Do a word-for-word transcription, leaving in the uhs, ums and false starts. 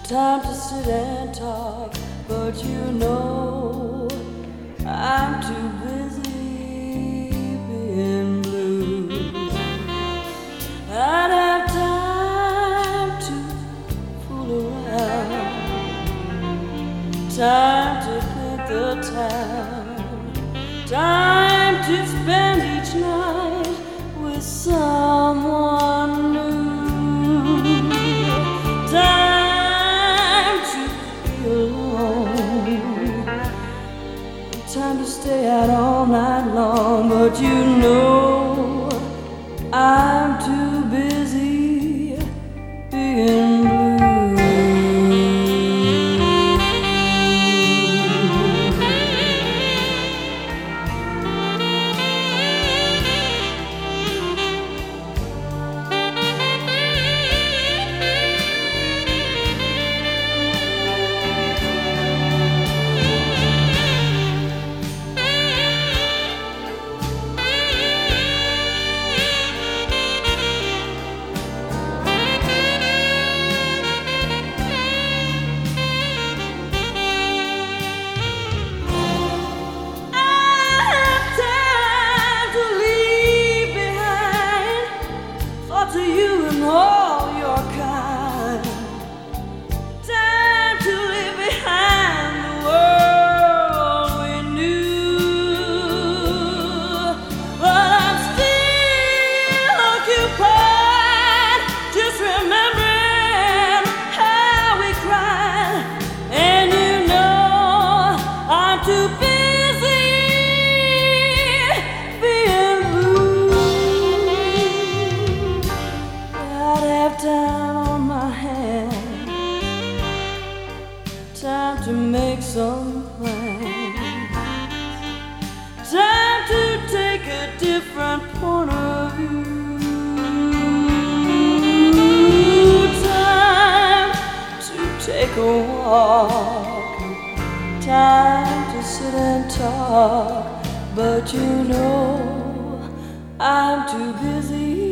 Time to sit and talk, but you know I'm too busy being blue. I'd have time to fool around, time to paint the town, time to spend each night with someone new. Time Time to stay out all night long, but you know I'm too busy being blue. To you and all your kind, time to leave behind the world we knew. But I'm still occupied, just remembering how we cried. And you know I'm too busy being blue. Time on my hand, time to make some plans, time to take a different point of view, time to take a walk, time to sit and talk, but you know I'm too busy